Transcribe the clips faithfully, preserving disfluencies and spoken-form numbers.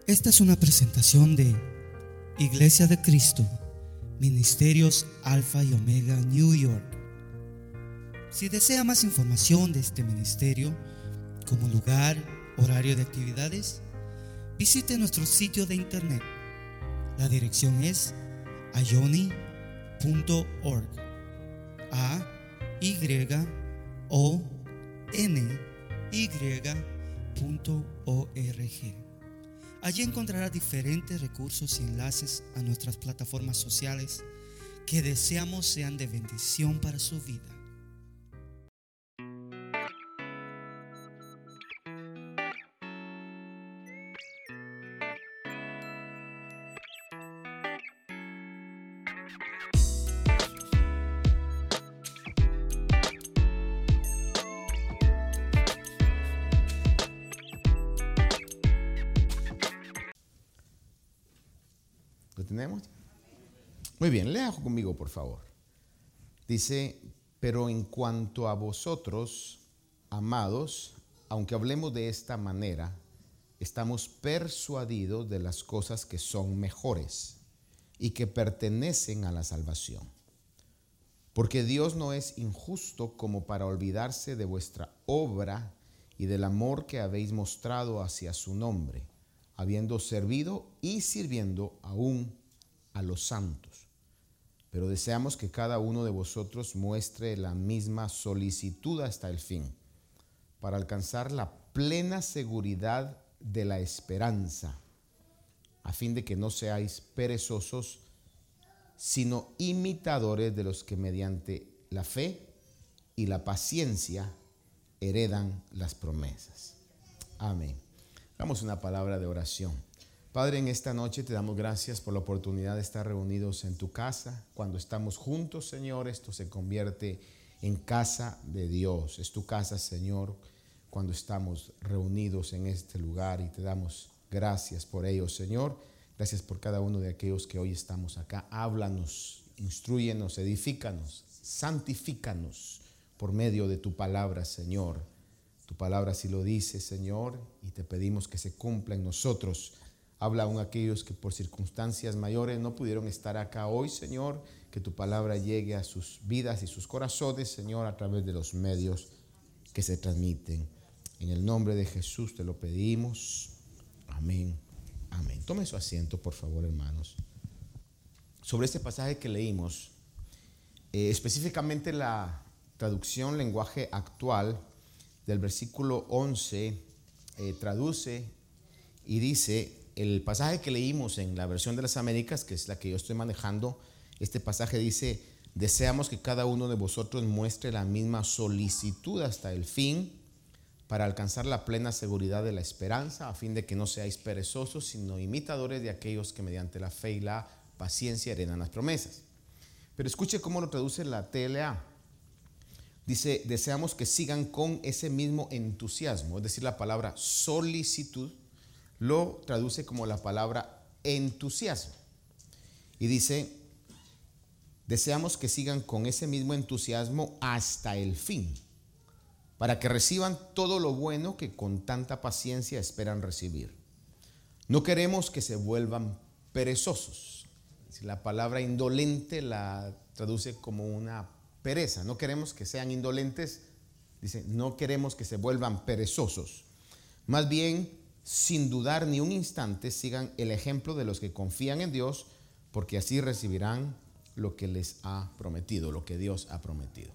Esta es una presentación de Iglesia de Cristo, Ministerios Alfa y Omega, New York. Si desea más información de este ministerio, como lugar, horario de actividades, visite nuestro sitio de internet. La dirección es ayoni punto org. A Y O N Y punto org. Allí encontrará diferentes recursos y enlaces a nuestras plataformas sociales que deseamos sean de bendición para su vida. ¿Lo tenemos? Muy bien, lea conmigo, por favor. Dice: pero en cuanto a vosotros, amados, aunque hablemos de esta manera, estamos persuadidos de las cosas que son mejores y que pertenecen a la salvación. Porque Dios no es injusto como para olvidarse de vuestra obra y del amor que habéis mostrado hacia su nombre, habiendo servido y sirviendo aún a los santos. Pero deseamos que cada uno de vosotros muestre la misma solicitud hasta el fin, para alcanzar la plena seguridad de la esperanza, a fin de que no seáis perezosos, sino imitadores de los que mediante la fe y la paciencia heredan las promesas. Amén. Damos una palabra de oración. Padre, en esta noche te damos gracias por la oportunidad de estar reunidos en tu casa. Cuando estamos juntos, Señor, esto se convierte en casa de Dios. Es tu casa, Señor, cuando estamos reunidos en este lugar, y te damos gracias por ello, Señor. Gracias por cada uno de aquellos que hoy estamos acá. Háblanos, instrúyenos, edifícanos, santifícanos por medio de tu palabra, Señor. Tu palabra así lo dice, Señor, y te pedimos que se cumpla en nosotros. Habla aún a aquellos que por circunstancias mayores no pudieron estar acá hoy, Señor, que tu palabra llegue a sus vidas y sus corazones, Señor, a través de los medios que se transmiten. En el nombre de Jesús te lo pedimos. Amén. Amén. Tome su asiento, por favor, hermanos. Sobre este pasaje que leímos, eh, específicamente la traducción lenguaje actual del versículo once, eh, traduce y dice, el pasaje que leímos en la versión de las Américas, que es la que yo estoy manejando, este pasaje dice: deseamos que cada uno de vosotros muestre la misma solicitud hasta el fin, para alcanzar la plena seguridad de la esperanza, a fin de que no seáis perezosos, sino imitadores de aquellos que mediante la fe y la paciencia heredan las promesas. Pero escuche cómo lo traduce la T L A. Dice: deseamos que sigan con ese mismo entusiasmo. Es decir, la palabra solicitud lo traduce como la palabra entusiasmo. Y dice: deseamos que sigan con ese mismo entusiasmo hasta el fin, para que reciban todo lo bueno que con tanta paciencia esperan recibir. No queremos que se vuelvan perezosos. La palabra indolente la traduce como una pereza. No queremos que sean indolentes, dice, no queremos que se vuelvan perezosos. Más bien, sin dudar ni un instante, sigan el ejemplo de los que confían en Dios, porque así recibirán lo que les ha prometido, lo que Dios ha prometido.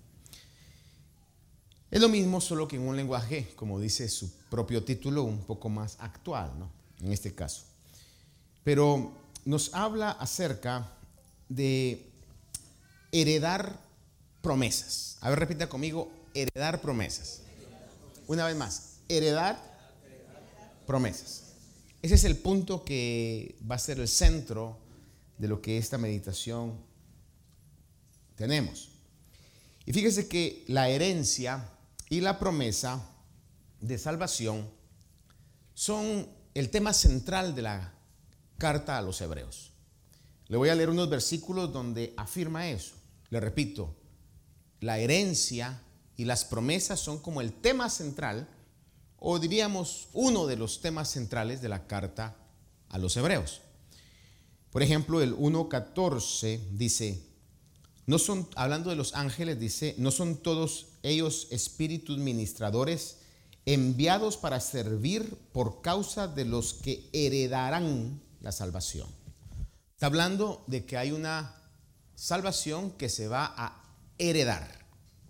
Es lo mismo, solo que en un lenguaje, como dice su propio título, un poco más actual, ¿no? En este caso. Pero nos habla acerca de heredar promesas. A ver, repita conmigo: heredar promesas. Una vez más, heredar promesas. Ese es el punto que va a ser el centro de lo que esta meditación tenemos. Y fíjese que la herencia y la promesa de salvación son el tema central de la carta a los hebreos. Le voy a leer unos versículos donde afirma eso. Le repito, la herencia y las promesas son como el tema central, o diríamos uno de los temas centrales de la carta a los hebreos. Por ejemplo, el uno catorce dice, no son, hablando de los ángeles, dice, no son todos ellos espíritus ministradores enviados para servir por causa de los que heredarán la salvación. Está hablando de que hay una salvación que se va a heredar.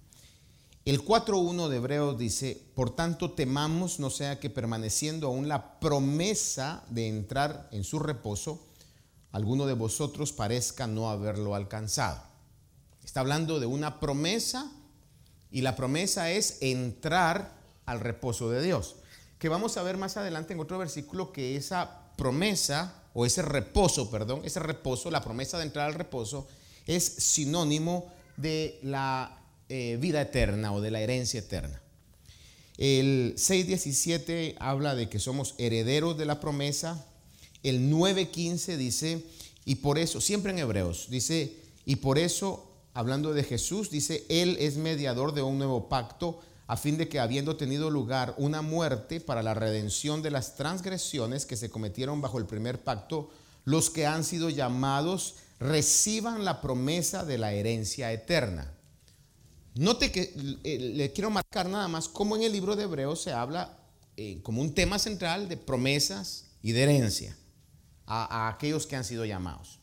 El cuatro uno de Hebreos dice, por tanto temamos no sea que permaneciendo aún la promesa de entrar en su reposo, alguno de vosotros parezca no haberlo alcanzado. Está hablando de una promesa y la promesa es entrar al reposo de Dios. Que vamos a ver más adelante en otro versículo que esa promesa o ese reposo, perdón, ese reposo, la promesa de entrar al reposo es sinónimo de la eh, vida eterna o de la herencia eterna. El seis diecisiete habla de que somos herederos de la promesa. El nueve quince dice, y por eso, siempre en Hebreos, dice, y por eso, hablando de Jesús, dice, Él es mediador de un nuevo pacto, a fin de que habiendo tenido lugar una muerte para la redención de las transgresiones que se cometieron bajo el primer pacto, los que han sido llamados reciban la promesa de la herencia eterna. Note que eh, le quiero marcar nada más cómo en el libro de Hebreos se habla eh, como un tema central de promesas y de herencia a, a aquellos que han sido llamados.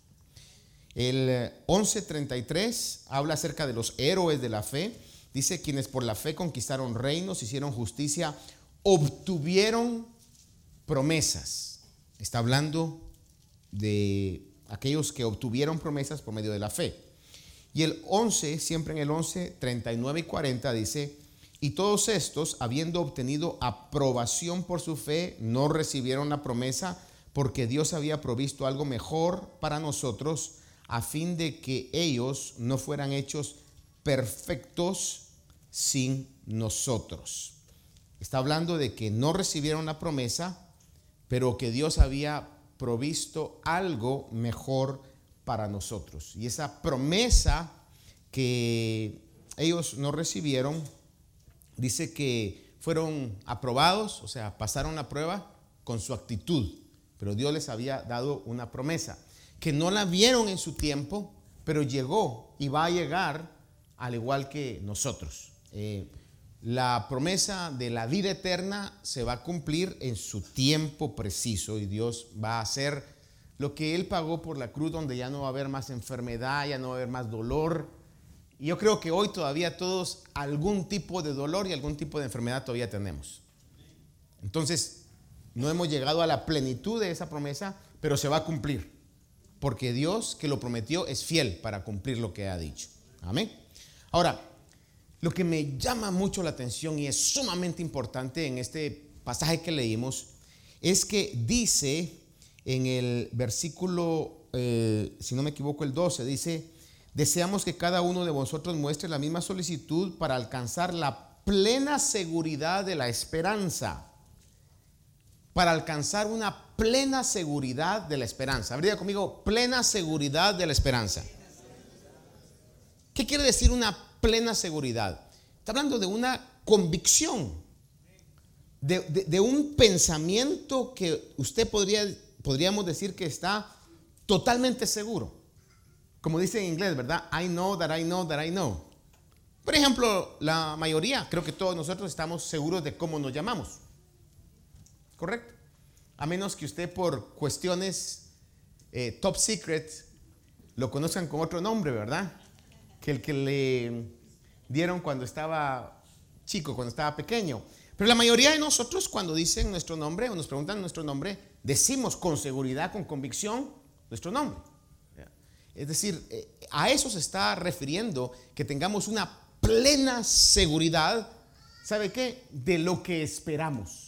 El once treinta y tres habla acerca de los héroes de la fe. Dice, quienes por la fe conquistaron reinos, hicieron justicia, obtuvieron promesas. Está hablando de aquellos que obtuvieron promesas por medio de la fe. Y el once, siempre en el once, treinta y nueve y cuarenta dice, y todos estos, habiendo obtenido aprobación por su fe, no recibieron la promesa porque Dios había provisto algo mejor para nosotros, a fin de que ellos no fueran hechos perfectos sin nosotros. Está hablando de que no recibieron la promesa, pero que Dios había provisto algo mejor para nosotros. Y esa promesa que ellos no recibieron, dice que fueron aprobados, o sea, pasaron la prueba con su actitud, pero Dios les había dado una promesa, que no la vieron en su tiempo, pero llegó y va a llegar al igual que nosotros. Eh, la promesa de la vida eterna se va a cumplir en su tiempo preciso y Dios va a hacer lo que Él pagó por la cruz, donde ya no va a haber más enfermedad, ya no va a haber más dolor. Y yo creo que hoy todavía todos algún tipo de dolor y algún tipo de enfermedad todavía tenemos. Entonces, no hemos llegado a la plenitud de esa promesa, pero se va a cumplir. Porque Dios que lo prometió es fiel para cumplir lo que ha dicho. Amén. Ahora, lo que me llama mucho la atención y es sumamente importante en este pasaje que leímos es que dice en el versículo, eh, si no me equivoco, el doce, dice, deseamos que cada uno de vosotros muestre la misma solicitud para alcanzar la plena seguridad de la esperanza. Para alcanzar una plena seguridad de la esperanza. Abría conmigo, plena seguridad de la esperanza. ¿Qué quiere decir una plena seguridad? Está hablando de una convicción, de, de, de un pensamiento que usted podría, podríamos decir que está totalmente seguro. Como dice en inglés, ¿verdad? I know that I know that I know. Por ejemplo, la mayoría, creo que todos nosotros estamos seguros de cómo nos llamamos. ¿Correcto? A menos que usted por cuestiones eh, top secret lo conozcan con otro nombre, ¿verdad? Que el que le dieron cuando estaba chico, cuando estaba pequeño. Pero la mayoría de nosotros cuando dicen nuestro nombre o nos preguntan nuestro nombre, decimos con seguridad, con convicción, nuestro nombre. Es decir, eh, a eso se está refiriendo, que tengamos una plena seguridad, ¿sabe qué? De lo que esperamos.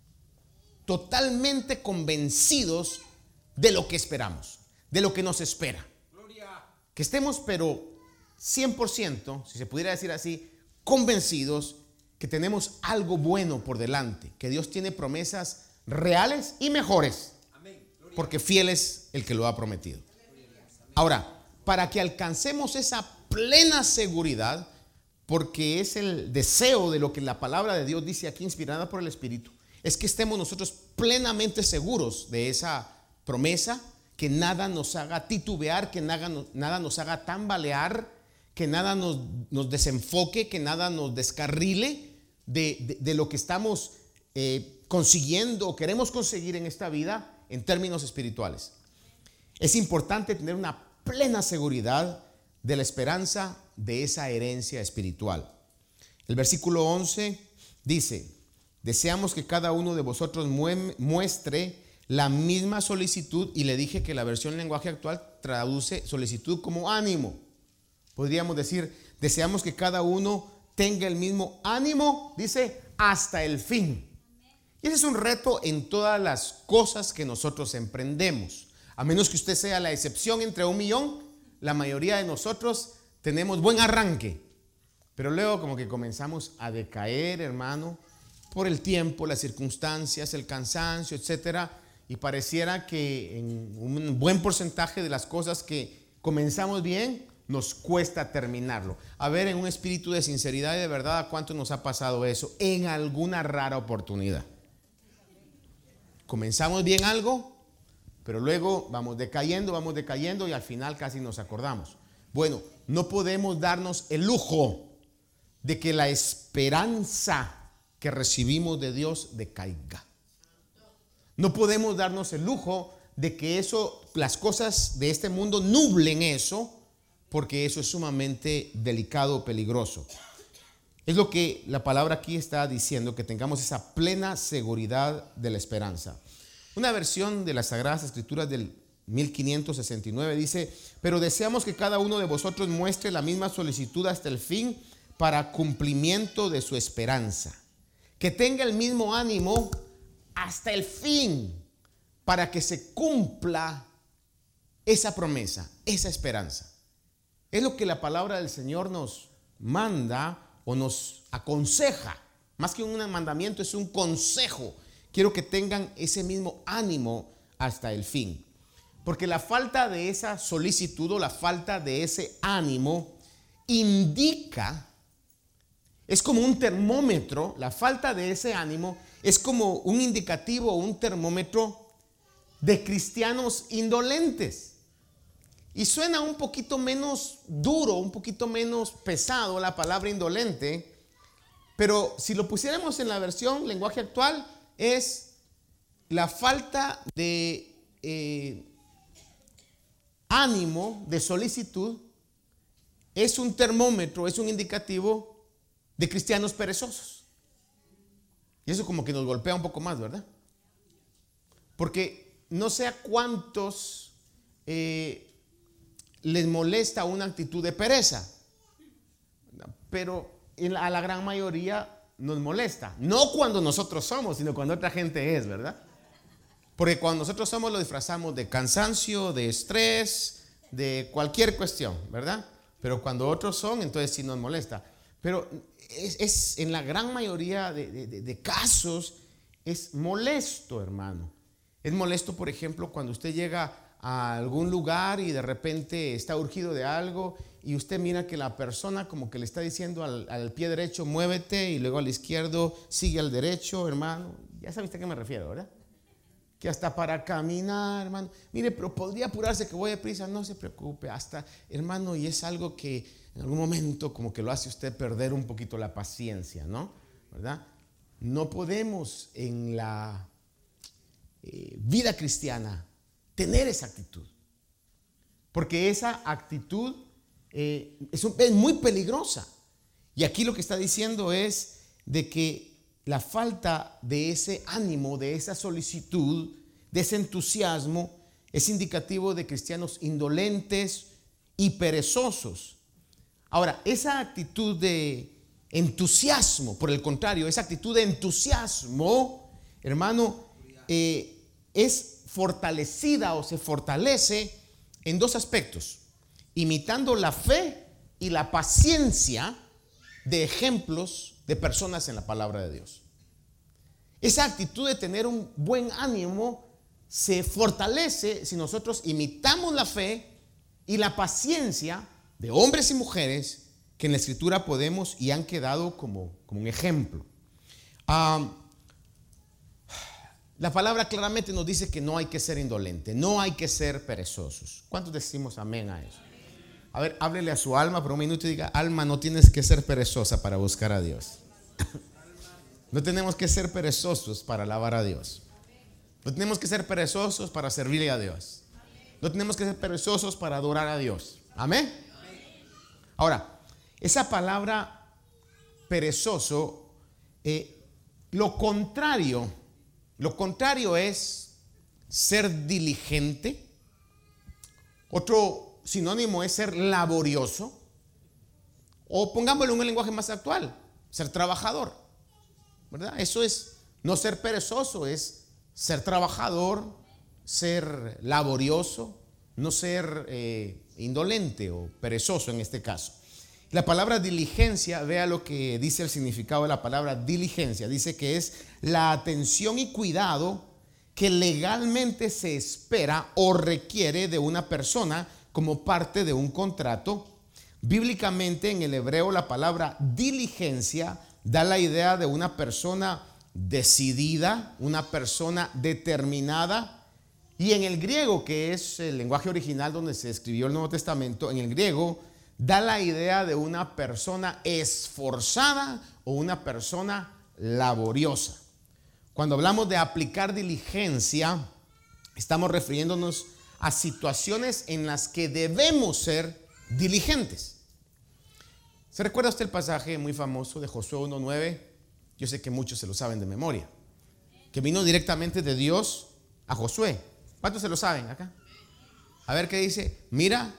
Totalmente convencidos de lo que esperamos, de lo que nos espera. Que estemos, pero cien por ciento, si se pudiera decir así, convencidos que tenemos algo bueno por delante, que Dios tiene promesas reales y mejores, porque fiel es el que lo ha prometido. Ahora, para que alcancemos esa plena seguridad, porque es el deseo de lo que la palabra de Dios dice aquí, inspirada por el Espíritu, es que estemos nosotros plenamente seguros de esa promesa, que nada nos haga titubear, que nada, nada nos haga tambalear, que nada nos, nos desenfoque, que nada nos descarrile de, de, de lo que estamos eh, consiguiendo o queremos conseguir en esta vida en términos espirituales. Es importante tener una plena seguridad de la esperanza de esa herencia espiritual. El versículo once dice: deseamos que cada uno de vosotros muestre la misma solicitud, y le dije que la versión lenguaje actual traduce solicitud como ánimo. Podríamos decir, deseamos que cada uno tenga el mismo ánimo, dice, hasta el fin. Y ese es un reto en todas las cosas que nosotros emprendemos. A menos que usted sea la excepción entre un millón, la mayoría de nosotros tenemos buen arranque, pero luego como que comenzamos a decaer, hermano, por el tiempo, las circunstancias, el cansancio, etcétera. Y pareciera que en un buen porcentaje de las cosas que comenzamos bien, nos cuesta terminarlo. A ver, en un espíritu de sinceridad y de verdad, ¿a cuánto nos ha pasado eso en alguna rara oportunidad? Comenzamos bien algo, pero luego vamos decayendo, vamos decayendo y al final casi nos acordamos. Bueno, no podemos darnos el lujo de que la esperanza que recibimos de Dios decaiga. No podemos darnos el lujo de que eso, las cosas de este mundo nublen eso, porque eso es sumamente delicado, peligroso. Es lo que la palabra aquí está diciendo, que tengamos esa plena seguridad de la esperanza. Una versión de las Sagradas Escrituras del mil quinientos sesenta y nueve dice: pero deseamos que cada uno de vosotros muestre la misma solicitud hasta el fin, para cumplimiento de su esperanza. Que tenga el mismo ánimo hasta el fin, para que se cumpla esa promesa, esa esperanza. Es lo que la palabra del Señor nos manda o nos aconseja. Más que un mandamiento, es un consejo. Quiero que tengan ese mismo ánimo hasta el fin. Porque la falta de esa solicitud o la falta de ese ánimo indica, es como un termómetro. La falta de ese ánimo es como un indicativo o un termómetro de cristianos indolentes. Y suena un poquito menos duro, un poquito menos pesado la palabra indolente, pero si lo pusiéramos en la versión lenguaje actual, es la falta de eh, ánimo, de solicitud, es un termómetro, es un indicativo de cristianos perezosos. Y eso como que nos golpea un poco más, ¿verdad? Porque no sé a cuántos eh, les molesta una actitud de pereza, pero a la gran mayoría nos molesta. No cuando nosotros somos, sino cuando otra gente es, ¿verdad? Porque cuando nosotros somos lo disfrazamos de cansancio, de estrés, de cualquier cuestión, ¿verdad? Pero cuando otros son, entonces sí nos molesta. Pero es, es en la gran mayoría de, de, de casos es molesto, hermano. Es molesto, por ejemplo, cuando usted llega a algún lugar y de repente está urgido de algo y usted mira que la persona como que le está diciendo al, al pie derecho, muévete, y luego al izquierdo sigue al derecho, hermano. Ya sabiste a qué me refiero, ¿verdad? Que hasta para caminar, hermano, mire, pero podría apurarse que voy deprisa. No se preocupe, hasta, hermano, y es algo que en algún momento como que lo hace usted perder un poquito la paciencia, ¿no? ¿Verdad? No podemos en la eh, vida cristiana tener esa actitud, porque esa actitud eh, es, un, es muy peligrosa. Y aquí lo que está diciendo es de que la falta de ese ánimo, de esa solicitud, de ese entusiasmo, es indicativo de cristianos indolentes y perezosos. Ahora, esa actitud de entusiasmo, por el contrario, esa actitud de entusiasmo, hermano, eh, es fortalecida o se fortalece en dos aspectos: imitando la fe y la paciencia de ejemplos de personas en la palabra de Dios. Esa actitud de tener un buen ánimo se fortalece si nosotros imitamos la fe y la paciencia de hombres y mujeres que en la Escritura podemos y han quedado como, como un ejemplo. Um, La palabra claramente nos dice que no hay que ser indolente, no hay que ser perezosos. ¿Cuántos decimos amén a eso? A ver, háblele a su alma por un minuto y diga: alma, no tienes que ser perezosa para buscar a Dios. No tenemos que ser perezosos para alabar a Dios. No tenemos que ser perezosos para servirle a Dios. No tenemos que ser perezosos para adorar a Dios. Amén. Ahora, esa palabra perezoso, eh, lo contrario, lo contrario es ser diligente. Otro sinónimo es ser laborioso. O pongámoslo en un lenguaje más actual, ser trabajador, ¿verdad? Eso es no ser perezoso, es ser trabajador, ser laborioso, no ser eh, indolente o perezoso en este caso. La palabra diligencia, vea lo que dice el significado de la palabra diligencia. Dice que es la atención y cuidado que legalmente se espera o requiere de una persona como parte de un contrato. Bíblicamente, en el hebreo, la palabra diligencia da la idea de una persona decidida, una persona determinada. Y en el griego, que es el lenguaje original donde se escribió el Nuevo Testamento, en el griego da la idea de una persona esforzada o una persona laboriosa. Cuando hablamos de aplicar diligencia, estamos refiriéndonos a situaciones en las que debemos ser diligentes. ¿Se recuerda usted el pasaje muy famoso de Josué uno nueve? Yo sé que muchos se lo saben de memoria, que vino directamente de Dios a Josué. ¿Cuántos se lo saben acá? A ver qué dice. Mira,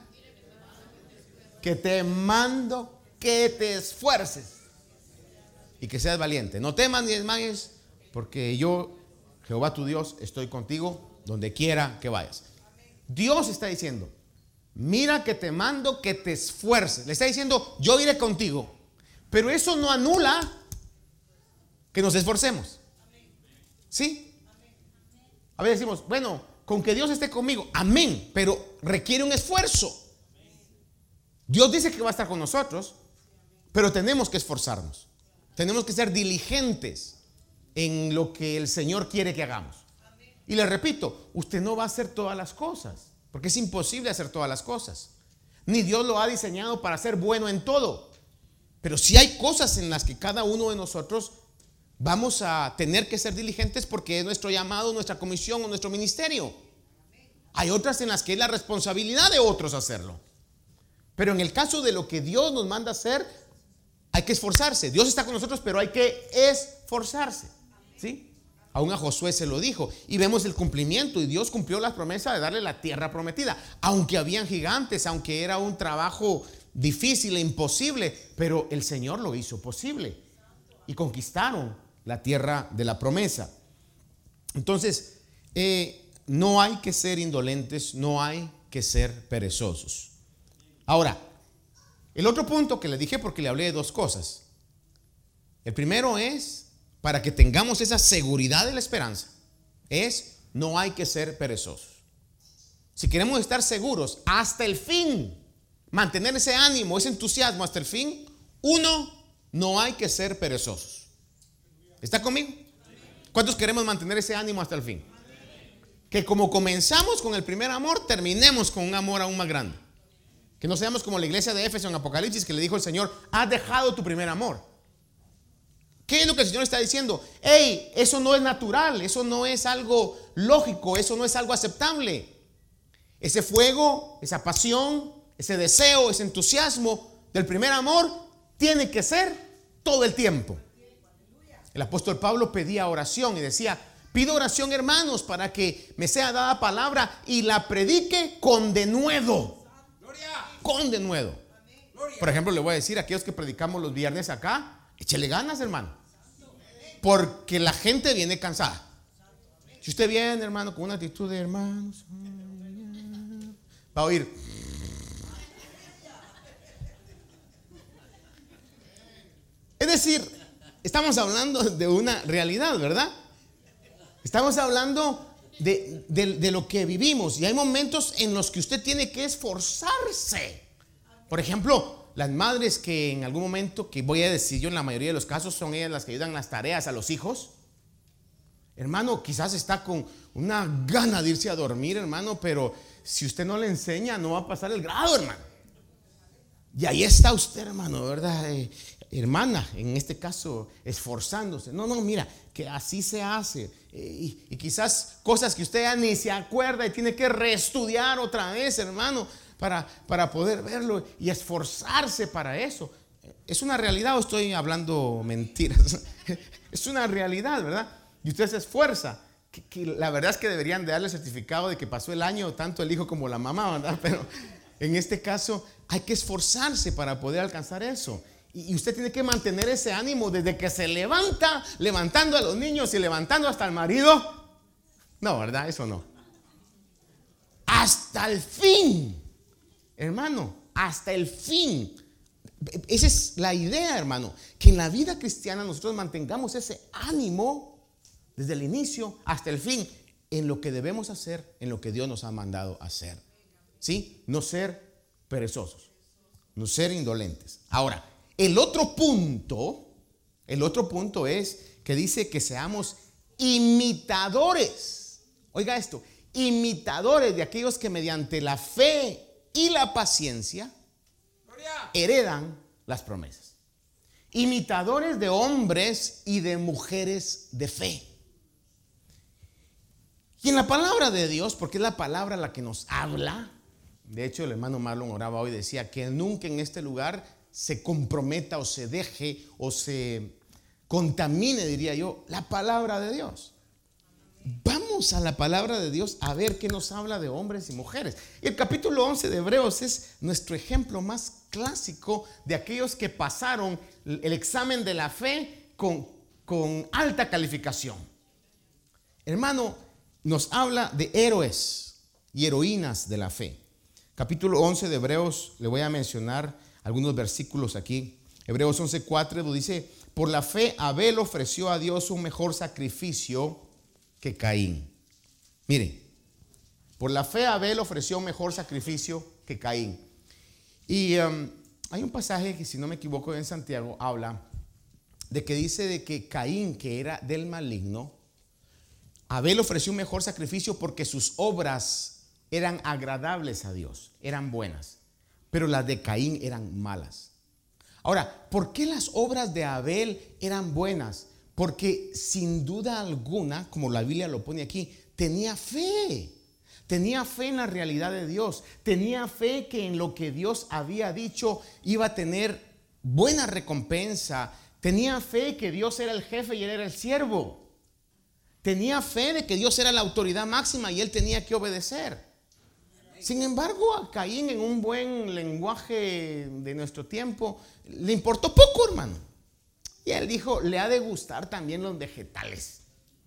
que te mando que te esfuerces y que seas valiente. No temas ni desmayes, porque yo, Jehová tu Dios, estoy contigo donde quiera que vayas. Dios está diciendo: mira que te mando que te esfuerces. Le está diciendo: yo iré contigo. Pero eso no anula que nos esforcemos. ¿Sí? A veces decimos: bueno, con que Dios esté conmigo, amén, pero requiere un esfuerzo. Dios dice que va a estar con nosotros, pero tenemos que esforzarnos. Tenemos que ser diligentes en lo que el Señor quiere que hagamos. Y le repito, usted no va a hacer todas las cosas, porque es imposible hacer todas las cosas. Ni Dios lo ha diseñado para ser bueno en todo. Pero sí hay cosas en las que cada uno de nosotros vamos a tener que ser diligentes, porque es nuestro llamado, nuestra comisión o nuestro ministerio. Hay otras en las que es la responsabilidad de otros hacerlo. Pero en el caso de lo que Dios nos manda hacer, hay que esforzarse. Dios está con nosotros, pero hay que esforzarse. ¿Sí? Aún a Josué se lo dijo. Y vemos el cumplimiento. Y Dios cumplió la promesa de darle la tierra prometida. Aunque habían gigantes, aunque era un trabajo difícil e imposible, pero el Señor lo hizo posible. Y conquistaron la tierra de la promesa. Entonces, eh, no hay que ser indolentes, no hay que ser perezosos. Ahora, el otro punto que le dije, porque le hablé de dos cosas. El primero es, para que tengamos esa seguridad de la esperanza, es: no hay que ser perezosos. Si queremos estar seguros hasta el fin, mantener ese ánimo, ese entusiasmo hasta el fin, uno, no hay que ser perezosos. ¿Está conmigo? ¿Cuántos queremos mantener ese ánimo hasta el fin? Que como comenzamos con el primer amor, terminemos con un amor aún más grande. Que no seamos como la iglesia de Éfeso en Apocalipsis, que le dijo el Señor: has dejado tu primer amor. ¿Qué es lo que el Señor está diciendo? Hey, eso no es natural, eso no es algo lógico, eso no es algo aceptable. Ese fuego, esa pasión, ese deseo, ese entusiasmo del primer amor tiene que ser todo el tiempo. El apóstol Pablo pedía oración y decía: pido oración, hermanos, para que me sea dada palabra y la predique con denuedo. Con denuedo. Por ejemplo, le voy a decir a aquellos que predicamos los viernes acá: échele ganas, hermano, porque la gente viene cansada. Si usted viene, hermano, con una actitud de hermanos, va a oír. Es decir, estamos hablando de una realidad, ¿verdad? Estamos hablando De, de, de lo que vivimos. Y hay momentos en los que usted tiene que esforzarse. Por ejemplo, las madres que en algún momento, que voy a decir yo en la mayoría de los casos, son ellas las que ayudan las tareas a los hijos. Hermano, quizás está con una gana de irse a dormir, hermano, pero si usted no le enseña, no va a pasar el grado, hermano. Y ahí está usted, hermano, ¿verdad? Eh, hermana, en este caso, esforzándose. No, no, mira, que así se hace. Eh, y, y quizás cosas que usted ya ni se acuerda y tiene que reestudiar otra vez, hermano, para, para poder verlo y esforzarse para eso. ¿Es una realidad o estoy hablando mentiras? Es una realidad, ¿verdad? Y usted se esfuerza. Que, que la verdad es que deberían de darle certificado de que pasó el año, tanto el hijo como la mamá, ¿verdad? Pero en este caso hay que esforzarse para poder alcanzar eso. Y, y usted tiene que mantener ese ánimo desde que se levanta, levantando a los niños y levantando hasta al marido. No, ¿verdad? Eso no. Hasta el fin, hermano, hasta el fin. Esa es la idea, hermano, que en la vida cristiana nosotros mantengamos ese ánimo desde el inicio hasta el fin en lo que debemos hacer, en lo que Dios nos ha mandado hacer. ¿Sí? No ser perezosos, no ser indolentes. Ahora, el otro punto, el otro punto es que dice que seamos imitadores. Oiga esto, imitadores de aquellos que mediante la fe y la paciencia heredan las promesas. Imitadores de hombres y de mujeres de fe. Y en la palabra de Dios, porque es la palabra la que nos habla. De hecho, el hermano Marlon oraba hoy, decía que nunca en este lugar se comprometa o se deje o se contamine, diría yo, la palabra de Dios. Vamos a la palabra de Dios a ver qué nos habla de hombres y mujeres. Y el capítulo once de Hebreos es nuestro ejemplo más clásico de aquellos que pasaron el examen de la fe con, con alta calificación. Hermano, nos habla de héroes y heroínas de la fe. Capítulo once de Hebreos, le voy a mencionar algunos versículos aquí. Hebreos once cuatro dice: por la fe Abel ofreció a Dios un mejor sacrificio que Caín. Mire, por la fe Abel ofreció un mejor sacrificio que Caín. Y um, hay un pasaje que, si no me equivoco, en Santiago habla de que dice de que Caín, que era del maligno, Abel ofreció un mejor sacrificio porque sus obras eran agradables a Dios, eran buenas, pero las de Caín eran malas. Ahora, ¿por qué las obras de Abel eran buenas? Porque sin duda alguna, como la Biblia lo pone aquí, tenía fe. Tenía fe en la realidad de Dios. Tenía fe que en lo que Dios había dicho iba a tener buena recompensa. Tenía fe que Dios era el jefe y él era el siervo. Tenía fe de que Dios era la autoridad máxima y él tenía que obedecer. Sin embargo, a Caín, en un buen lenguaje de nuestro tiempo, le importó poco, hermano. Y él dijo, le ha de gustar también los vegetales.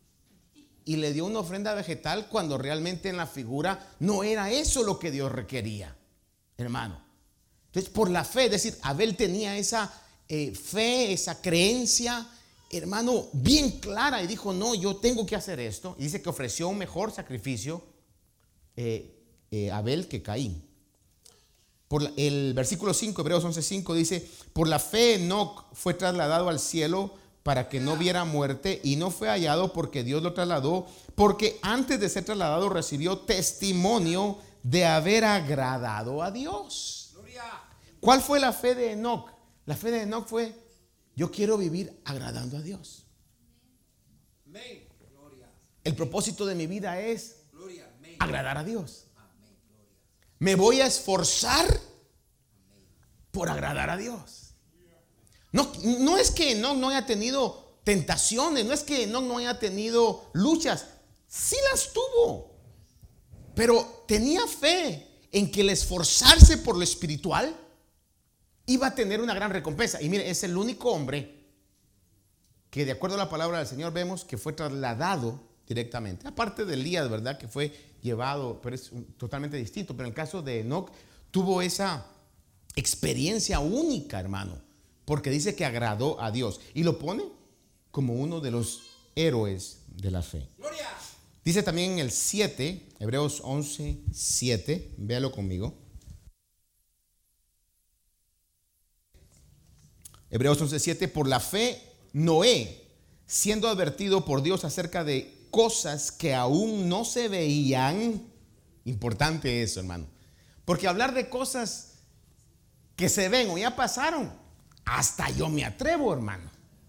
Y le dio una ofrenda vegetal cuando realmente en la figura no era eso lo que Dios requería, hermano. Entonces, por la fe, es decir, Abel tenía esa eh, fe, esa creencia, hermano, bien clara, y dijo, no, yo tengo que hacer esto. Y dice que ofreció un mejor sacrificio eh, eh, Abel que Caín. Por la, el versículo cinco, Hebreos once cinco dice: por la fe Enoc fue trasladado al cielo para que no viera muerte, y no fue hallado porque Dios lo trasladó, porque antes de ser trasladado recibió testimonio de haber agradado a Dios. ¿Cuál fue la fe de Enoc? La fe de Enoc fue: yo quiero vivir agradando a Dios. El propósito de mi vida es agradar a Dios. Me voy a esforzar por agradar a Dios. No, no es que no, no haya tenido tentaciones, no es que no, no haya tenido luchas. Sí las tuvo, pero tenía fe en que el esforzarse por lo espiritual iba a tener una gran recompensa. Y mire, es el único hombre que, de acuerdo a la palabra del Señor, vemos que fue trasladado directamente. Aparte de Elías, ¿verdad? Que fue llevado, pero es totalmente distinto. Pero en el caso de Enoc, tuvo esa experiencia única, hermano, porque dice que agradó a Dios y lo pone como uno de los héroes de la fe. ¡Gloria! Dice también en el siete, Hebreos once siete, véalo conmigo. Hebreos once siete: por la fe Noé, siendo advertido por Dios acerca de cosas que aún no se veían. Importante eso, hermano. Porque hablar de cosas que se ven o ya pasaron, hasta yo me atrevo, hermano.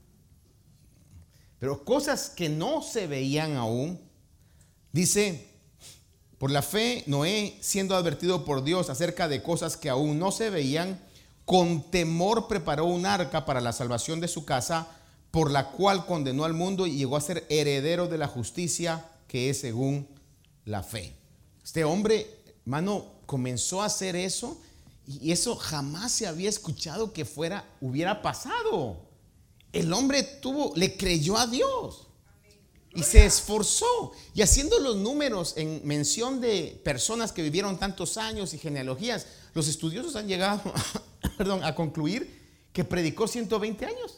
Pero cosas que no se veían aún. Dice, por la fe, Noé, siendo advertido por Dios acerca de cosas que aún no se veían, con temor preparó un arca para la salvación de su casa, por la cual condenó al mundo y llegó a ser heredero de la justicia que es según la fe. Este hombre, hermano, comenzó a hacer eso y eso jamás se había escuchado que fuera, hubiera pasado. El hombre tuvo, le creyó a Dios y se esforzó. Y haciendo los números en mención de personas que vivieron tantos años y genealogías, los estudiosos han llegado perdón, a concluir que predicó ciento veinte años.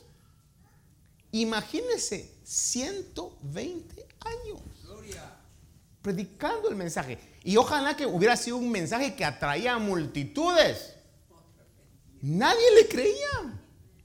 Imagínense, ciento veinte años predicando el mensaje. Y ojalá que hubiera sido un mensaje que atraía a multitudes. Nadie le creía.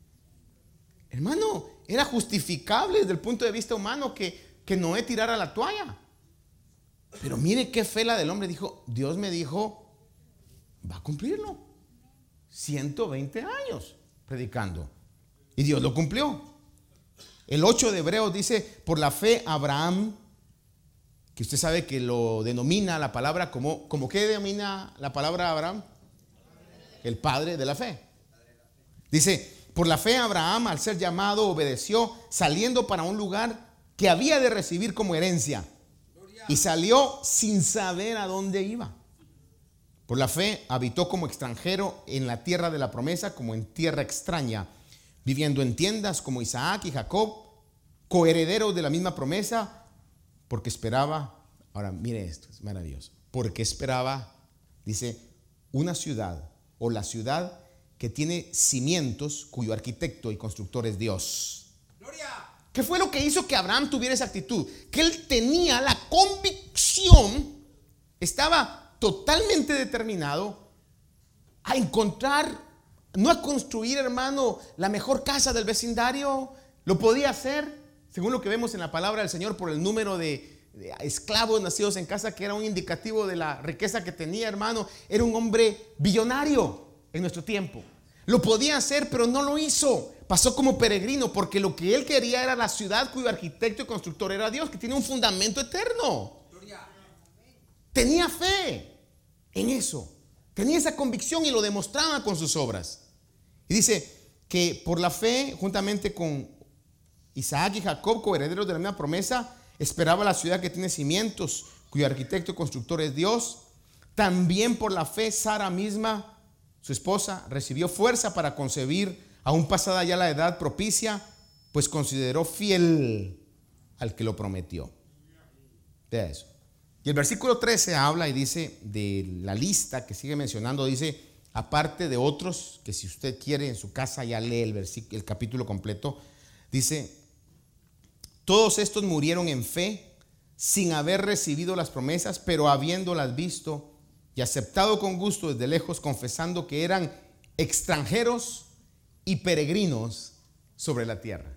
Hermano, era justificable desde el punto de vista humano que, que Noé tirara la toalla. Pero mire qué fe la del hombre. Dijo, Dios me dijo, va a cumplirlo. ciento veinte años predicando. Y Dios lo cumplió. El ocho de Hebreos dice, por la fe Abraham, que usted sabe que lo denomina la palabra como, como ¿qué denomina la palabra Abraham? El padre de la fe. Dice, por la fe Abraham, al ser llamado, obedeció, saliendo para un lugar que había de recibir como herencia. Y salió sin saber a dónde iba. Por la fe habitó como extranjero en la tierra de la promesa, como en tierra extraña, viviendo en tiendas como Isaac y Jacob, coherederos de la misma promesa, porque esperaba, ahora mire esto, es maravilloso, porque esperaba, dice, una ciudad o la ciudad que tiene cimientos, cuyo arquitecto y constructor es Dios. ¡Gloria! ¿Qué fue lo que hizo que Abraham tuviera esa actitud? Que él tenía la convicción, estaba totalmente determinado a encontrar, no a construir, hermano, la mejor casa del vecindario. Lo podía hacer, según lo que vemos en la palabra del Señor, por el número de, de esclavos nacidos en casa, que era un indicativo de la riqueza que tenía, hermano. Era un hombre billonario en nuestro tiempo. Lo podía hacer, pero no lo hizo. Pasó como peregrino, porque lo que él quería era la ciudad cuyo arquitecto y constructor era Dios, que tiene un fundamento eterno. Tenía fe en eso. Tenía esa convicción y lo demostraba con sus obras. Y dice que por la fe, juntamente con Isaac y Jacob, coherederos de la misma promesa, esperaba la ciudad que tiene cimientos, cuyo arquitecto y constructor es Dios. También por la fe, Sara misma, su esposa, recibió fuerza para concebir, aún pasada ya la edad propicia, pues consideró fiel al que lo prometió. Vea eso. Y el versículo trece habla y dice de la lista que sigue mencionando, dice, aparte de otros, que si usted quiere en su casa ya lee el, versículo, el capítulo completo, dice, todos estos murieron en fe, sin haber recibido las promesas, pero habiéndolas visto y aceptado con gusto desde lejos, confesando que eran extranjeros y peregrinos sobre la tierra.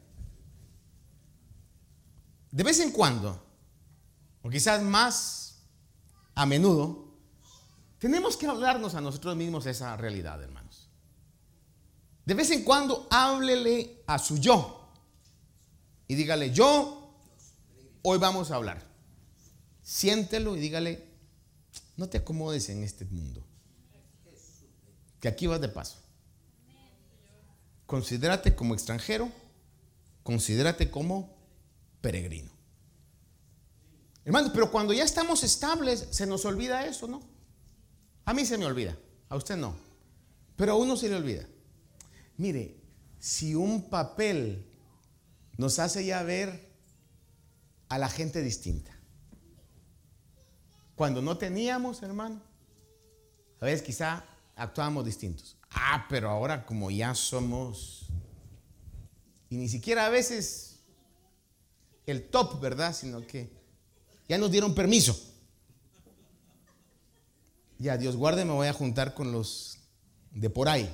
De vez en cuando, o quizás más a menudo, tenemos que hablarnos a nosotros mismos esa realidad, hermanos. De vez en cuando háblele a su yo y dígale, yo, hoy vamos a hablar. Siéntelo y dígale, no te acomodes en este mundo, que aquí vas de paso. Considérate como extranjero, considérate como peregrino. Hermano, pero cuando ya estamos estables, se nos olvida eso, ¿no? A mí se me olvida, a usted no, pero a uno se le olvida. Mire, si un papel nos hace ya ver a la gente distinta. Cuando no teníamos, hermano, a veces quizá actuábamos distintos. Ah, pero ahora como ya somos, y ni siquiera a veces el top, ¿verdad? Sino que ya nos dieron permiso. Ya, Dios guarde, me voy a juntar con los de por ahí.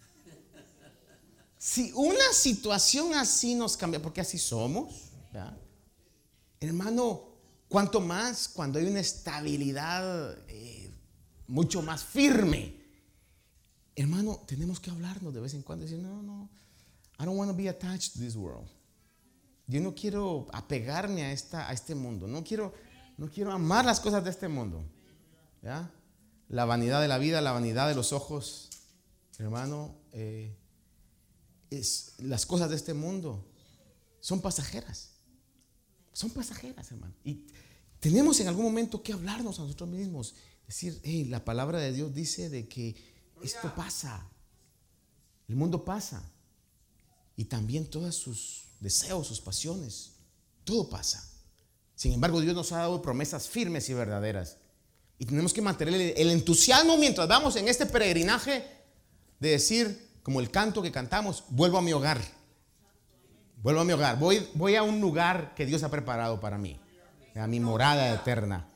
Si una situación así nos cambia, porque así somos, ¿ya? Hermano, Cuanto más cuando hay una estabilidad eh, mucho más firme. Hermano, tenemos que hablarnos de vez en cuando y decir, no, no, I don't want to be attached to this world. Yo no quiero apegarme a, esta, a este mundo. No quiero, no quiero amar las cosas de este mundo. ¿Ya? La vanidad de la vida, la vanidad de los ojos. Hermano, eh, es, las cosas de este mundo son pasajeras. Son pasajeras, hermano. Y tenemos en algún momento que hablarnos a nosotros mismos. Decir, hey, la palabra de Dios dice de que esto pasa. El mundo pasa. Y también todos sus deseos, sus pasiones. Todo pasa. Sin embargo, Dios nos ha dado promesas firmes y verdaderas. Y tenemos que mantener el entusiasmo mientras vamos en este peregrinaje de decir, como el canto que cantamos, vuelvo a mi hogar. Vuelvo a mi hogar. Voy, voy a un lugar que Dios ha preparado para mí. A mi morada eterna.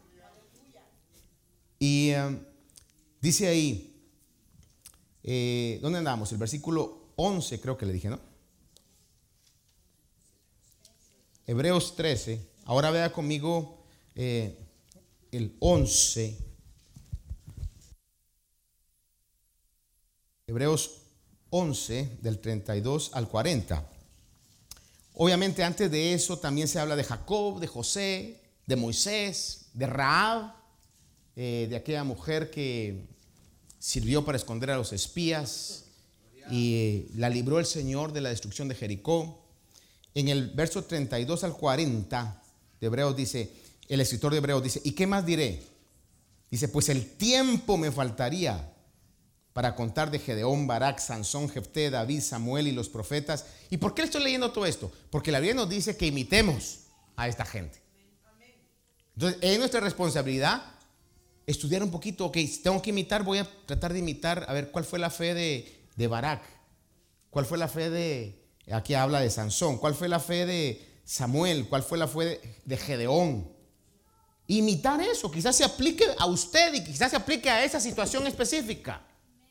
Y um, dice ahí, eh, ¿dónde andamos? El versículo once creo que le dije, ¿no? Hebreos trece. Ahora vea conmigo eh, el once. Hebreos once del treinta y dos al cuarenta. Obviamente antes de eso también se habla de Jacob, de José, de Moisés, de Rahab, eh, de aquella mujer que sirvió para esconder a los espías y eh, la libró el Señor de la destrucción de Jericó. En el verso treinta y dos al cuarenta de Hebreos dice, el escritor de Hebreos dice, ¿y qué más diré? Dice, pues el tiempo me faltaría para contar de Gedeón, Barak, Sansón, Jefté, David, Samuel y los profetas. ¿Y por qué le estoy leyendo todo esto? Porque la Biblia nos dice que imitemos a esta gente. Entonces, es nuestra responsabilidad estudiar un poquito. Ok, si tengo que imitar, voy a tratar de imitar, a ver cuál fue la fe de, de Barak, cuál fue la fe de, aquí habla de Sansón, cuál fue la fe de Samuel, cuál fue la fe de, de Gedeón. Imitar eso, quizás se aplique a usted y quizás se aplique a esa situación específica.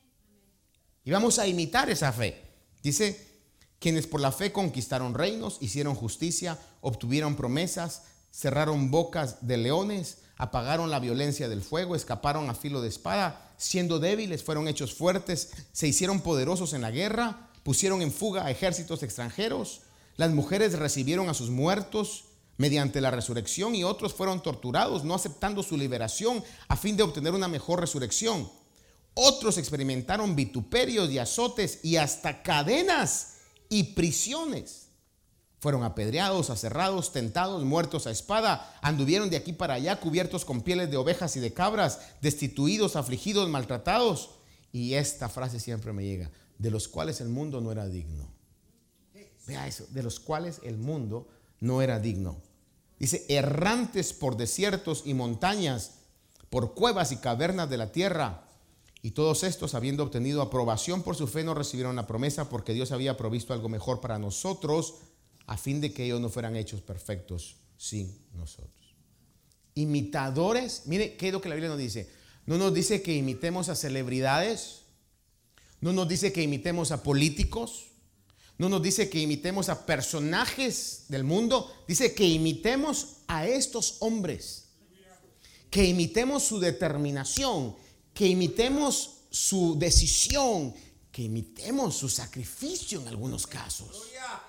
Y vamos a imitar esa fe. Dice, quienes por la fe conquistaron reinos, hicieron justicia, obtuvieron promesas, cerraron bocas de leones, apagaron la violencia del fuego, escaparon a filo de espada, siendo débiles fueron hechos fuertes, se hicieron poderosos en la guerra, pusieron en fuga a ejércitos extranjeros. Las mujeres recibieron a sus muertos mediante la resurrección y otros fueron torturados, no aceptando su liberación a fin de obtener una mejor resurrección. Otros experimentaron vituperios y azotes y hasta cadenas y prisiones. Fueron apedreados, aserrados, tentados, muertos a espada. Anduvieron de aquí para allá cubiertos con pieles de ovejas y de cabras, destituidos, afligidos, maltratados. Y esta frase siempre me llega, de los cuales el mundo no era digno. Vea eso, de los cuales el mundo no era digno. Dice, errantes por desiertos y montañas, por cuevas y cavernas de la tierra. Y todos estos, habiendo obtenido aprobación por su fe, no recibieron la promesa porque Dios había provisto algo mejor para nosotros, a fin de que ellos no fueran hechos perfectos sin nosotros. Imitadores, mire qué es lo que la Biblia nos dice. No nos dice que imitemos a celebridades, no nos dice que imitemos a políticos, no nos dice que imitemos a personajes del mundo, dice que imitemos a estos hombres, que imitemos su determinación, que imitemos su decisión, que imitemos su sacrificio en algunos casos.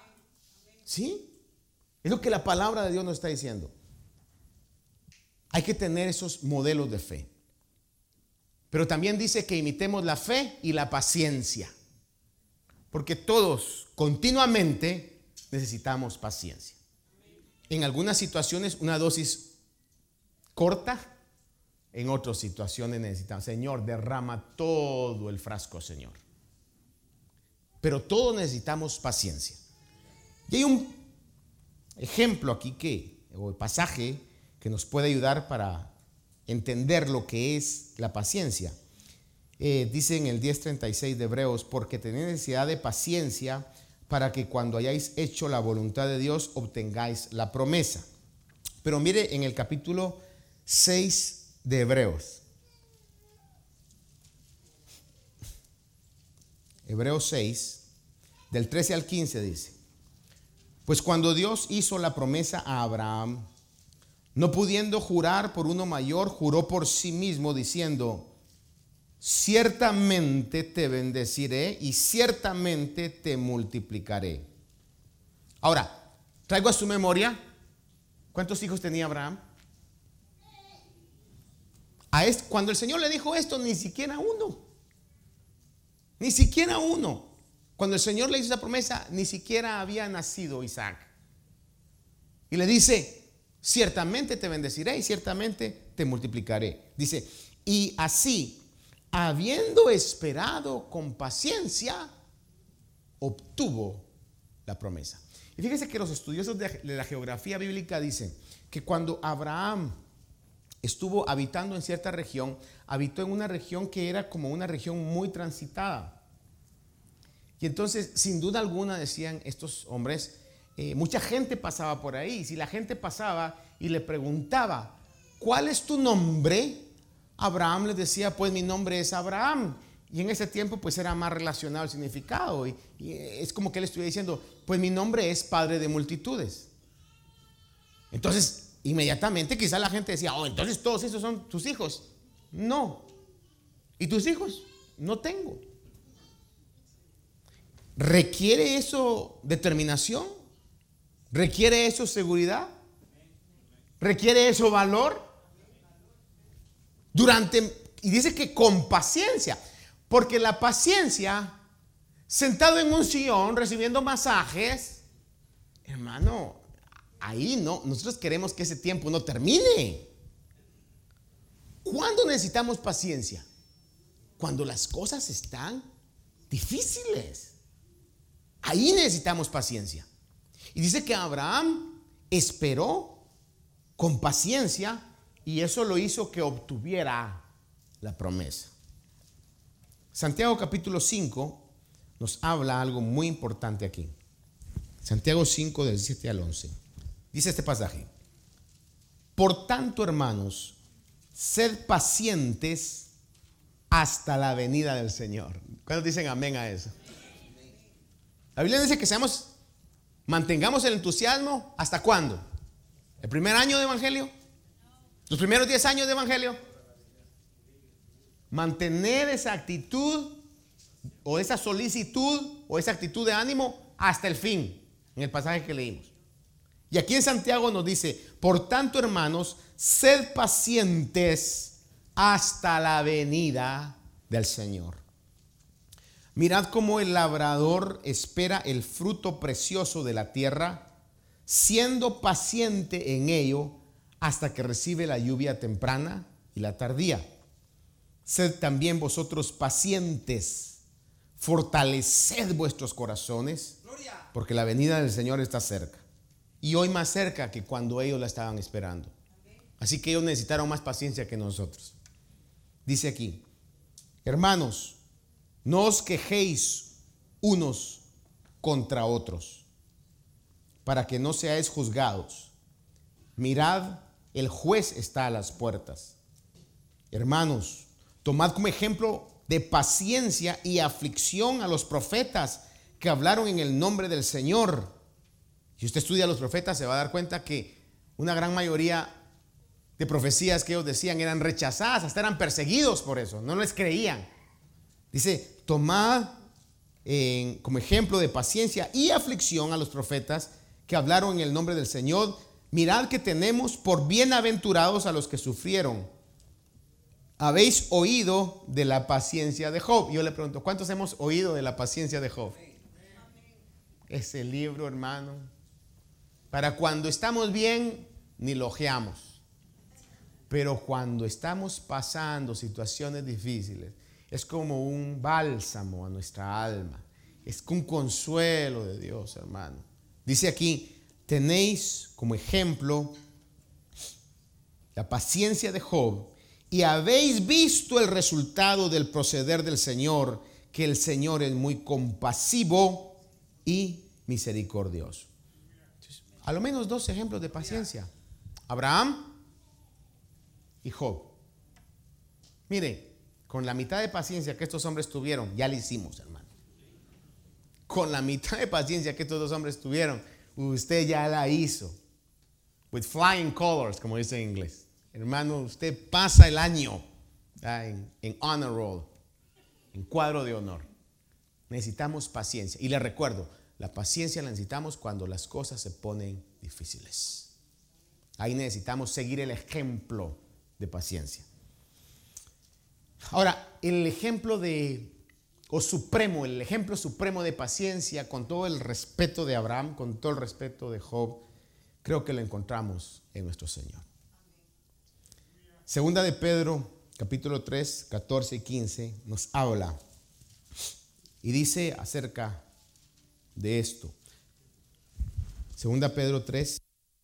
¿Sí? Es lo que la palabra de Dios nos está diciendo. Hay que tener esos modelos de fe. Pero también dice que imitemos la fe y la paciencia. Porque todos continuamente necesitamos paciencia. En algunas situaciones una dosis corta. En otras situaciones necesitamos, Señor, derrama todo el frasco, Señor. Pero todos necesitamos paciencia. Y hay un ejemplo aquí que, o pasaje que nos puede ayudar para entender lo que es la paciencia. Eh, dice en el diez treinta y seis de Hebreos, porque tenéis necesidad de paciencia para que cuando hayáis hecho la voluntad de Dios obtengáis la promesa. Pero mire en el capítulo seis de Hebreos. Hebreos seis, del trece al quince dice, pues cuando Dios hizo la promesa a Abraham, No pudiendo jurar por uno mayor, juró por sí mismo diciendo: ciertamente te bendeciré y ciertamente te multiplicaré. Ahora, traigo a su memoria, ¿cuántos hijos tenía Abraham? A este, cuando el Señor le dijo esto, ni siquiera uno. Ni siquiera uno. Cuando el Señor le hizo esa promesa, ni siquiera había nacido Isaac. Y le dice: ciertamente te bendeciré y ciertamente te multiplicaré. Dice: y así, habiendo esperado con paciencia, obtuvo la promesa. Y fíjese que los estudiosos de la geografía bíblica dicen que cuando Abraham estuvo habitando en cierta región, habitó en una región que era como una región muy transitada. Y entonces, sin duda alguna, decían estos hombres, eh, mucha gente pasaba por ahí. Si la gente pasaba y le preguntaba: ¿cuál es tu nombre?, Abraham les decía: pues mi nombre es Abraham. Y en ese tiempo pues era más relacionado el significado. Y, y es como que él estuviera diciendo: pues mi nombre es Padre de multitudes. Entonces, inmediatamente quizá la gente decía: oh, entonces todos esos son tus hijos. No. ¿Y tus hijos? No tengo. ¿Requiere eso determinación? ¿Requiere eso seguridad? ¿Requiere eso valor? Durante, y dice que con paciencia, porque la paciencia, sentado en un sillón recibiendo masajes, hermano, ahí no, nosotros queremos que ese tiempo no termine. ¿Cuándo necesitamos paciencia? Cuando las cosas están difíciles. Ahí necesitamos paciencia. Y dice que Abraham esperó con paciencia y eso lo hizo que obtuviera la promesa. Santiago capítulo cinco nos habla algo muy importante aquí. Santiago cinco, del siete al once. Dice este pasaje: por tanto, hermanos, sed pacientes hasta la venida del Señor. ¿Cuántos dicen amén a eso? La Biblia dice que seamos, mantengamos el entusiasmo. ¿Hasta cuándo? ¿El primer año de evangelio? ¿Los primeros diez años de evangelio? Mantener esa actitud o esa solicitud o esa actitud de ánimo hasta el fin, en el pasaje que leímos. Y aquí en Santiago nos dice: por tanto, hermanos, sed pacientes hasta la venida del Señor. Mirad cómo el labrador espera el fruto precioso de la tierra, siendo paciente en ello hasta que recibe la lluvia temprana y la tardía. Sed también vosotros pacientes, fortaleced vuestros corazones, porque la venida del Señor está cerca. Y hoy más cerca que cuando ellos la estaban esperando. Así que ellos necesitaron más paciencia que nosotros. Dice aquí: hermanos, no os quejéis unos contra otros, para que no seáis juzgados. Mirad, el juez está a las puertas. Hermanos, tomad como ejemplo de paciencia y aflicción a los profetas que hablaron en el nombre del Señor. Si usted estudia a los profetas, se va a dar cuenta que una gran mayoría de profecías que ellos decían eran rechazadas, hasta eran perseguidos por eso, no les creían. Dice: tomad eh, como ejemplo de paciencia y aflicción a los profetas que hablaron en el nombre del Señor. Mirad que tenemos por bienaventurados a los que sufrieron. Habéis oído de la paciencia de Job. Yo le pregunto: ¿cuántos hemos oído de la paciencia de Job? Ese libro, hermano, para cuando estamos bien, ni lo ojeamos. Pero cuando estamos pasando situaciones difíciles, es como un bálsamo a nuestra alma. Es un consuelo de Dios, hermano. Dice aquí: tenéis como ejemplo la paciencia de Job y habéis visto el resultado del proceder del Señor, que el Señor es muy compasivo y misericordioso. Entonces, a lo menos dos ejemplos de paciencia: Abraham y Job. Mire, con la mitad de paciencia que estos hombres tuvieron, ya le hicimos, hermano. Con la mitad de paciencia que estos dos hombres tuvieron, usted ya la hizo. with flying colors, como dice en inglés. Hermano, usted pasa el año ah, en, en honor roll, en cuadro de honor. Necesitamos paciencia. Y le recuerdo, la paciencia la necesitamos cuando las cosas se ponen difíciles. Ahí necesitamos seguir el ejemplo de paciencia. Ahora, el ejemplo de, o supremo, el ejemplo supremo de paciencia, con todo el respeto de Abraham, con todo el respeto de Job, creo que lo encontramos en nuestro Señor. Segunda de Pedro, capítulo tres, catorce y quince, nos habla y dice acerca de esto. Segunda Pedro tres.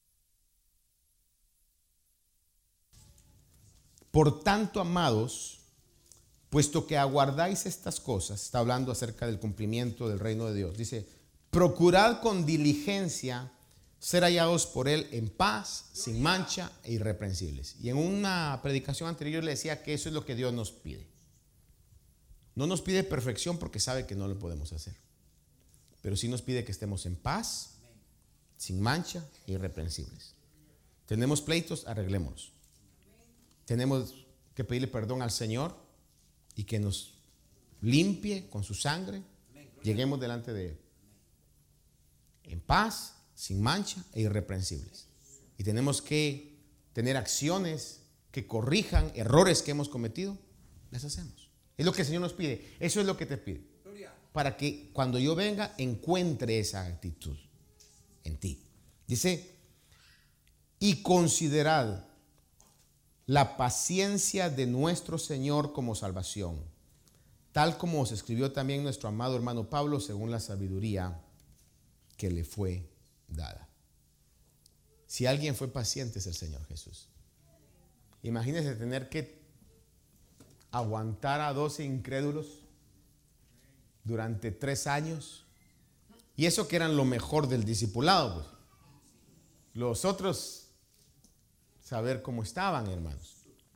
Por tanto, amados, puesto que aguardáis estas cosas, está hablando acerca del cumplimiento del reino de Dios. Dice, procurad con diligencia ser hallados por Él en paz, sin mancha e irreprensibles. Y en una predicación anterior le decía que eso es lo que Dios nos pide. No nos pide perfección porque sabe que no lo podemos hacer. Pero sí nos pide que estemos en paz, sin mancha e irreprensibles. Tenemos pleitos, arreglémoslos. Tenemos que pedirle perdón al Señor y que nos limpie con su sangre. Lleguemos delante de Él en paz, sin mancha e irreprensibles. Y tenemos que tener acciones que corrijan errores que hemos cometido. Las hacemos. Es lo que el Señor nos pide. Eso es lo que te pide. Para que cuando yo venga encuentre esa actitud en ti. Dice, y considerad la paciencia de nuestro Señor como salvación, tal como os escribió también nuestro amado hermano Pablo, según la sabiduría que le fue dada. Si alguien fue paciente es el Señor Jesús. Imagínense tener que aguantar a doce incrédulos durante tres años. Y eso que eran lo mejor del discipulado, pues. Los otros, saber cómo estaban, hermanos.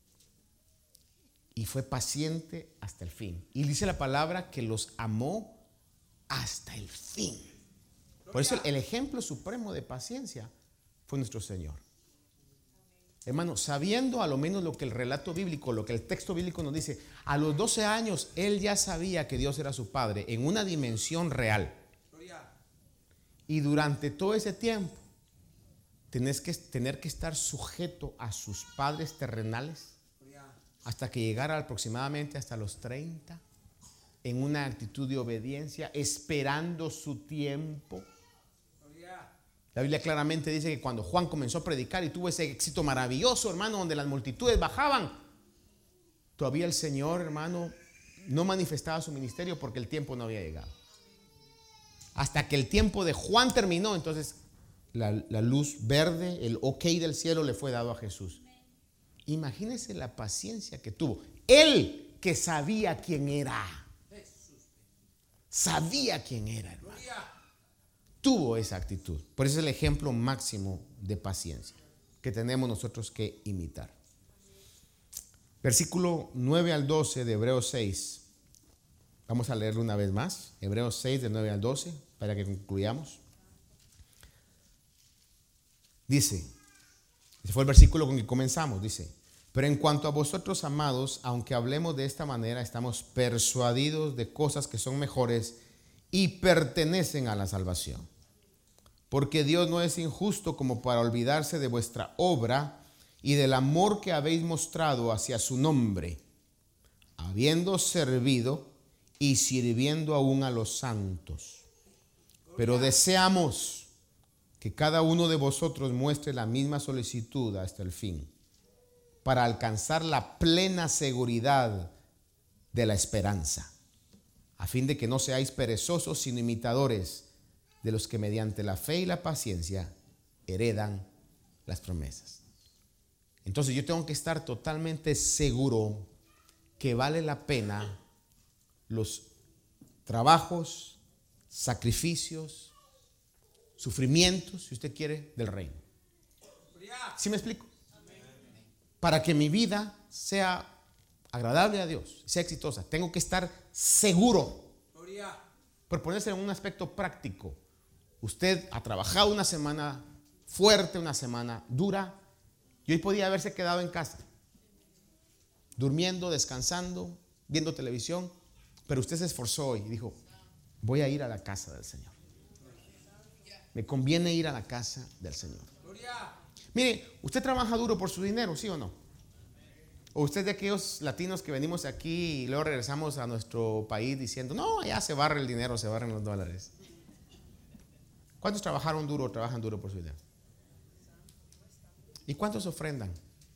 Y fue paciente hasta el fin. Y dice la palabra que los amó hasta el fin. Por eso el ejemplo supremo de paciencia fue nuestro Señor. Hermano, sabiendo a lo menos lo que el relato bíblico, lo que el texto bíblico nos dice, a los doce años él ya sabía que Dios era su Padre en una dimensión real. Y durante todo ese tiempo tenés que tener que estar sujeto a sus padres terrenales hasta que llegara aproximadamente hasta los treinta en una actitud de obediencia, esperando su tiempo. La Biblia claramente dice que cuando Juan comenzó a predicar y tuvo ese éxito maravilloso, hermano, donde las multitudes bajaban, todavía el Señor, hermano, no manifestaba su ministerio porque el tiempo no había llegado. Hasta que el tiempo de Juan terminó, entonces la, la luz verde, el ok del cielo le fue dado a Jesús. Imagínense la paciencia que tuvo. Él que sabía quién era. Sabía quién era, hermano. Tuvo esa actitud. Por eso es el ejemplo máximo de paciencia que tenemos nosotros que imitar. Versículo nueve al doce de Hebreos seis. Vamos a leerlo una vez más. Hebreos seis, de nueve al doce, para que concluyamos. Dice, ese fue el versículo con que comenzamos, dice, pero en cuanto a vosotros, amados, aunque hablemos de esta manera, estamos persuadidos de cosas que son mejores y pertenecen a la salvación. Porque Dios no es injusto como para olvidarse de vuestra obra y del amor que habéis mostrado hacia su nombre, habiendo servido y sirviendo aún a los santos. Pero deseamos que cada uno de vosotros muestre la misma solicitud hasta el fin, para alcanzar la plena seguridad de la esperanza, a fin de que no seáis perezosos, sino imitadores de los que mediante la fe y la paciencia heredan las promesas. Entonces yo tengo que estar totalmente seguro que vale la pena los trabajos, sacrificios, sufrimientos, si usted quiere, del reino. ¿Sí me explico? Para que mi vida sea agradable a Dios, sea exitosa, tengo que estar seguro. Por ponerse en un aspecto práctico, usted ha trabajado una semana fuerte, una semana dura. Y hoy podía haberse quedado en casa, durmiendo, descansando, viendo televisión. Pero usted se esforzó hoy y dijo: voy a ir a la casa del Señor. Me conviene ir a la casa del Señor. Mire, usted trabaja duro por su dinero, ¿sí o no? O usted es de aquellos latinos que venimos aquí y luego regresamos a nuestro país diciendo: no, allá se barre el dinero, se barren los dólares. ¿Cuántos trabajaron duro o trabajan duro por su dinero? ¿Y cuántos ofrendan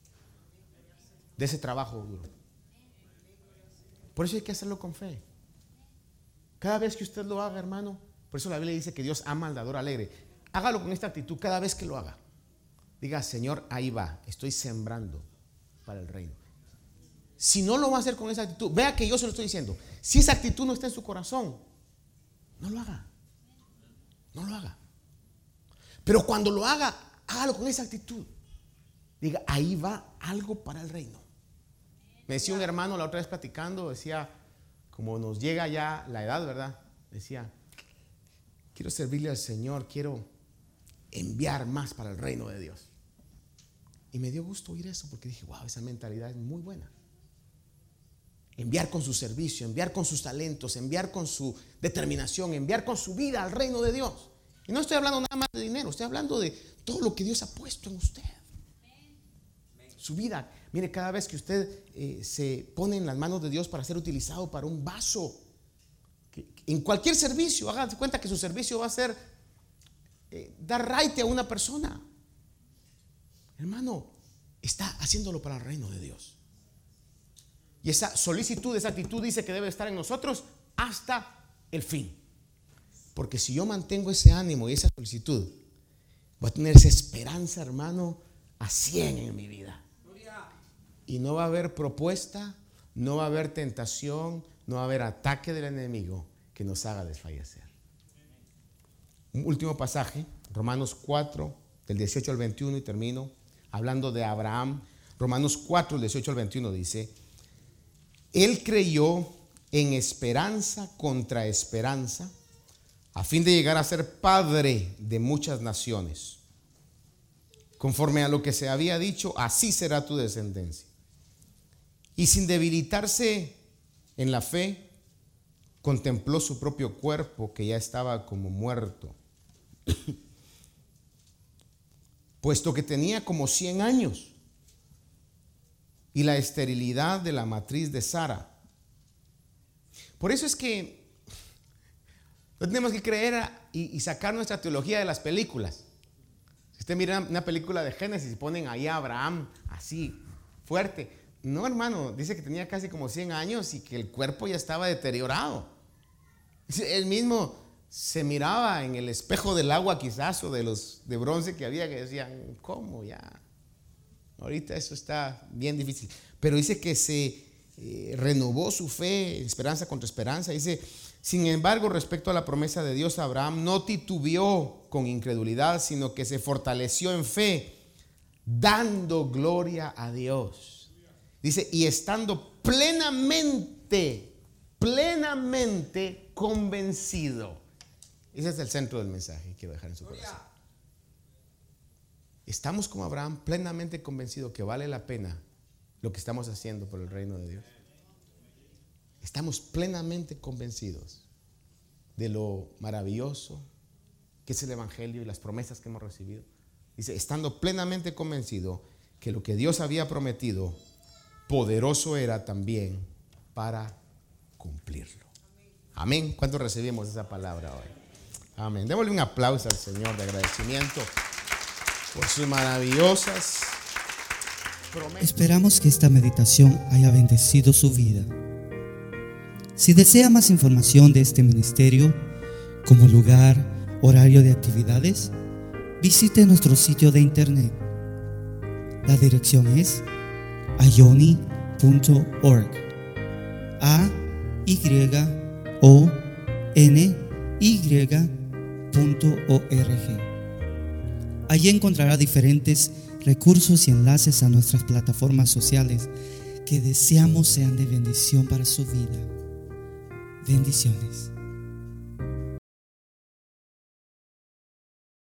de ese trabajo duro? Por eso hay que hacerlo con fe. Cada vez que usted lo haga, hermano, por eso la Biblia dice que Dios ama al dador alegre. Hágalo con esta actitud cada vez que lo haga. Diga: Señor, ahí va, estoy sembrando para el reino. Si no lo va a hacer con esa actitud, vea que yo se lo estoy diciendo. Si esa actitud no está en su corazón, no lo haga. No lo haga. Pero cuando lo haga, hágalo con esa actitud. Diga: ahí va algo para el reino. Me decía un hermano la otra vez platicando, decía, como nos llega ya la edad, ¿verdad? Decía: quiero servirle al Señor, quiero enviar más para el reino de Dios. Y me dio gusto oír eso, porque dije: wow, esa mentalidad es muy buena. Enviar con su servicio, enviar con sus talentos, enviar con su determinación, enviar con su vida al reino de Dios. Y no estoy hablando nada más de dinero, estoy hablando de todo lo que Dios ha puesto en usted. Su vida. Mire, cada vez que usted eh, se pone en las manos de Dios para ser utilizado para un vaso, que, en cualquier servicio, hágase cuenta que su servicio va a ser eh, dar raite a una persona. Hermano, está haciéndolo para el reino de Dios. Y esa solicitud, esa actitud dice que debe estar en nosotros hasta el fin. Porque si yo mantengo ese ánimo y esa solicitud, voy a tener esa esperanza, hermano, a cien en mi vida. Y no va a haber propuesta, no va a haber tentación, no va a haber ataque del enemigo que nos haga desfallecer. Un último pasaje, Romanos cuatro, del dieciocho al veintiuno, y termino hablando de Abraham. Romanos cuatro, del dieciocho al veintiuno dice: él creyó en esperanza contra esperanza, a fin de llegar a ser padre de muchas naciones. Conforme a lo que se había dicho, así será tu descendencia. Y sin debilitarse en la fe, contempló su propio cuerpo, que ya estaba como muerto, puesto que tenía como cien años, y la esterilidad de la matriz de Sara. Por eso es que no tenemos que creer a, y, y sacar nuestra teología de las películas. Si usted mira una película de Génesis y ponen ahí a Abraham así fuerte, no, hermano, dice que tenía casi como cien años y que el cuerpo ya estaba deteriorado. Él mismo se miraba en el espejo del agua, quizás, o de los de bronce que había, que decían: ¿cómo ya? Ahorita eso está bien difícil. Pero dice que se eh, renovó su fe, esperanza contra esperanza. Dice: sin embargo, respecto a la promesa de Dios, Abraham no titubeó con incredulidad, sino que se fortaleció en fe, dando gloria a Dios. Dice: y estando plenamente, plenamente convencido. Ese es el centro del mensaje que quiero dejar en su corazón. Estamos como Abraham, plenamente convencidos que vale la pena lo que estamos haciendo por el reino de Dios. Estamos plenamente convencidos de lo maravilloso que es el evangelio y las promesas que hemos recibido. Dice: estando plenamente convencido que lo que Dios había prometido, poderoso era también para cumplirlo. Amén. ¿Cuántos recibimos esa palabra hoy? Amén. Démosle un aplauso al Señor de agradecimiento por sus maravillosas promesas. Esperamos que esta meditación haya bendecido su vida. Si desea más información de este ministerio, como lugar, horario de actividades, visite nuestro sitio de internet. La dirección es ayoni punto org. A Y O N Y punto org. Allí encontrará diferentes recursos y enlaces a nuestras plataformas sociales que deseamos sean de bendición para su vida. Bendiciones.